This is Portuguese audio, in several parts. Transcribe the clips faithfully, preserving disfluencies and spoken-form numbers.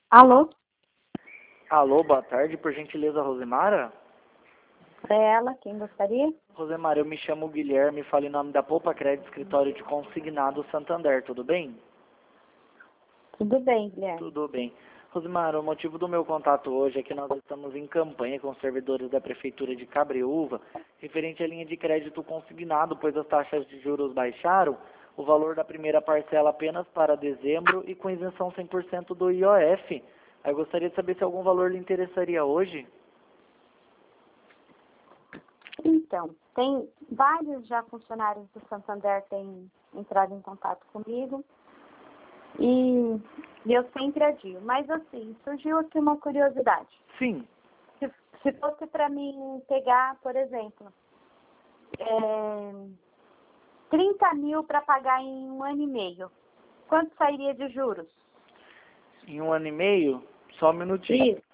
Alô? Alô, boa tarde, por gentileza, Rosemara? É ela, quem gostaria? Rosemara, eu me chamo Guilherme, falo em nome da Poupa Crédito, escritório de consignado Santander, tudo bem? Tudo bem, Guilherme. Tudo bem. Rosemara, o motivo do meu contato hoje é que nós estamos em campanha com os servidores da Prefeitura de Cabreúva, referente à linha de crédito consignado, pois as taxas de juros baixaram, o valor da primeira parcela apenas para dezembro e com isenção cem por cento do I O F. Eu gostaria de saber se algum valor lhe interessaria hoje. Então, tem vários já funcionários do Santander têm entrado em contato comigo e, e eu sempre adio. Mas assim, surgiu aqui uma curiosidade. Sim. Se, se fosse para mim pegar, por exemplo, é, trinta mil para pagar em um ano e meio, quanto sairia de juros? Em um ano e meio? Só um minutinho. Isso.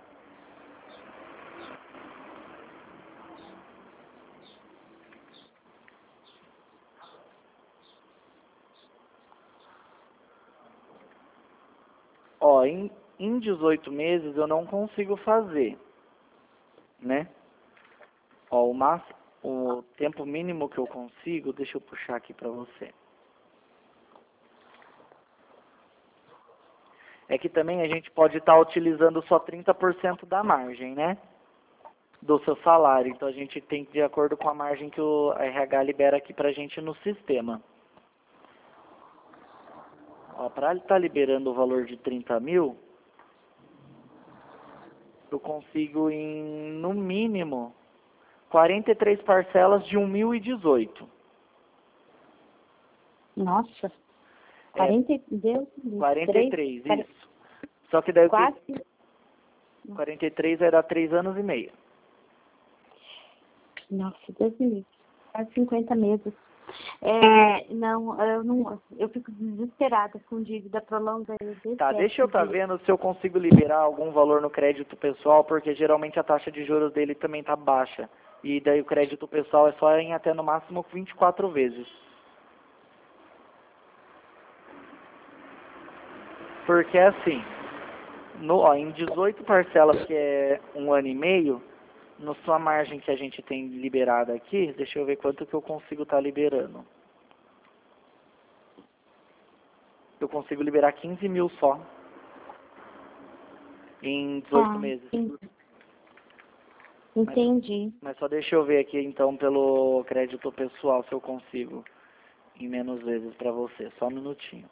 Ó, em, em dezoito meses eu não consigo fazer, né? Ó, o, mas, o tempo mínimo que eu consigo, deixa eu puxar aqui pra você. É que também a gente pode estar utilizando só trinta por cento da margem, né? Do seu salário. Então a gente tem de acordo com a margem que o R H libera aqui pra gente no sistema. Ó, pra ele estar liberando o valor de trinta mil, eu consigo em, no mínimo, quarenta e três parcelas de um mil e dezoito. Nossa, É, quarenta, Deus, quarenta e três, três, isso. Só que daí o quase, que... quarenta e três vai dar três anos e meio. nossa, Deus me livre, quase cinquenta meses. É, não, eu não, eu fico desesperada com dívida prolongada. Tá, deixa eu estar tá vendo se eu consigo liberar algum valor no crédito pessoal, porque geralmente a taxa de juros dele também tá baixa. E daí o crédito pessoal é só em até no máximo vinte e quatro vezes. Porque assim, no, ó, em dezoito parcelas, que é um ano e meio, na sua margem que a gente tem liberada aqui, deixa eu ver quanto que eu consigo estar tá liberando. Eu consigo liberar quinze mil só. Em dezoito Ah, meses. sim. Entendi. Mas, mas só deixa eu ver aqui então pelo crédito pessoal se eu consigo em menos vezes para você. Só um minutinho.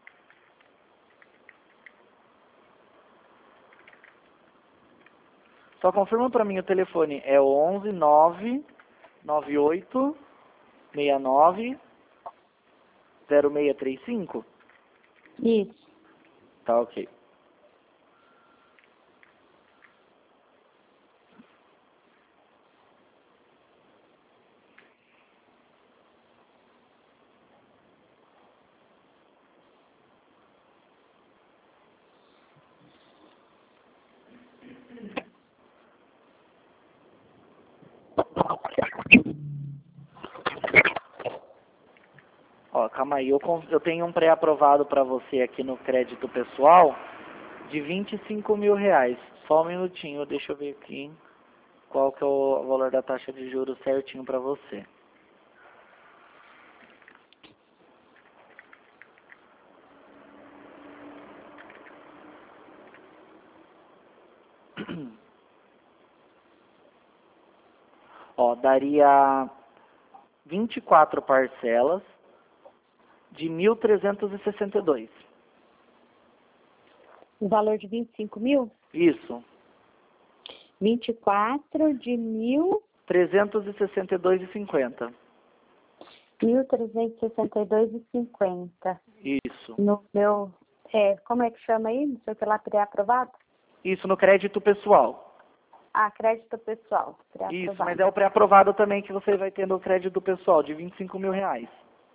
Só confirma para mim o telefone. É o onze nove nove oito seis nove zero seis três cinco? Isso. Tá, ok. Ó, calma aí, eu, eu tenho um pré-aprovado para você aqui no crédito pessoal de vinte e cinco mil reais. Só um minutinho, deixa eu ver aqui qual que é o valor da taxa de juros certinho para você. Ó, daria vinte e quatro parcelas de mil trezentos e sessenta e dois. O valor de vinte e cinco mil? Isso. vinte e quatro de mil... trezentos e sessenta e dois e cinquenta. mil trezentos e sessenta e dois e cinquenta. Isso. No meu... É, como é que chama aí? Não sei o que lá, pré-aprovado? Isso no crédito pessoal. Ah, crédito pessoal. Isso, mas é o pré-aprovado também que você vai ter no crédito pessoal, de vinte e cinco mil reais.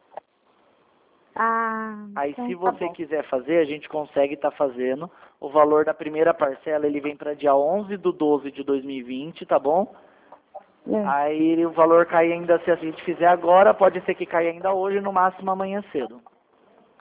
Ah, Aí então se tá você bom. quiser fazer, a gente consegue estar fazendo. O valor da primeira parcela, ele vem para dia onze de doze de dois mil e vinte, tá bom? É. Aí o valor cai ainda, se a gente fizer agora, pode ser que caia ainda hoje, no máximo amanhã cedo.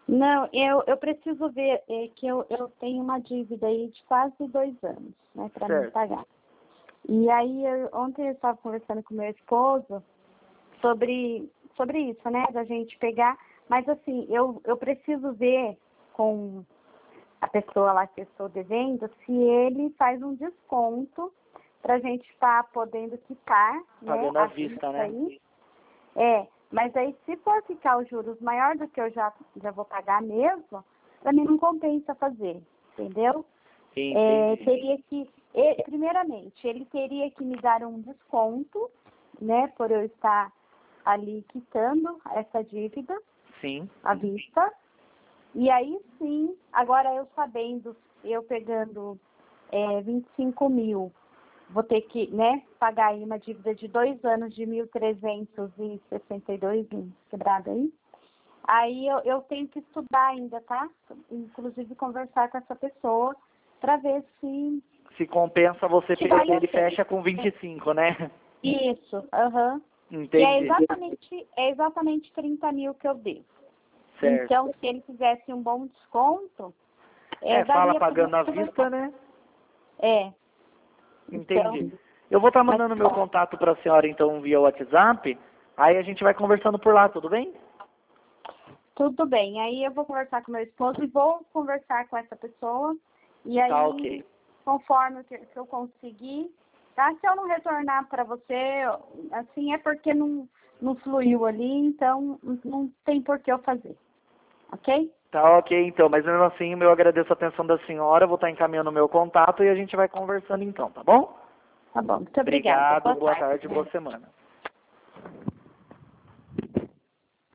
Não, eu, eu preciso ver é, que eu, eu tenho uma dívida aí de quase dois anos, né, para me pagar. E aí, eu, ontem eu estava conversando com meu esposo sobre, sobre isso, né, da gente pegar, mas assim, eu, eu preciso ver com a pessoa lá que eu estou devendo, se ele faz um desconto para a gente estar tá podendo quitar, pagando né, à a vista, vista né? aí. É, mas aí se for ficar os juros maior do que eu já, já vou pagar mesmo, para mim não compensa fazer, entendeu? É, teria que, ele, primeiramente, ele teria que me dar um desconto, né, por eu estar ali quitando essa dívida, Sim. à vista. E aí sim, agora eu sabendo, eu pegando é, vinte e cinco mil, vou ter que, né, pagar aí uma dívida de dois anos de mil trezentos e sessenta e dois quebrado aí. Aí eu, eu tenho que estudar ainda, tá? Inclusive conversar com essa pessoa para ver se... Se compensa você se pegar, vale ele fecha com vinte e cinco, né? Isso, aham. Uhum. Entendi. E é exatamente, é exatamente trinta mil que eu devo. Certo. Então, se ele fizesse um bom desconto... É, É, fala daria pagando à pra... vista, né? É. Entendi. Então, eu vou estar mas... mandando meu contato para a senhora, então, via WhatsApp. Aí a gente vai conversando por lá, tudo bem? Tudo bem. Aí eu vou conversar com meu esposo e vou conversar com essa pessoa. E aí, Tá, ok. conforme que, que eu conseguir, tá? Se eu não retornar para você, assim, é porque não, não fluiu ali, então não tem por que eu fazer. Ok? Tá, ok, então. Mas mesmo assim, eu agradeço a atenção da senhora. Vou estar encaminhando o meu contato e a gente vai conversando então, tá bom? Tá bom. Muito obrigada. Obrigado, boa tarde. tarde, boa semana.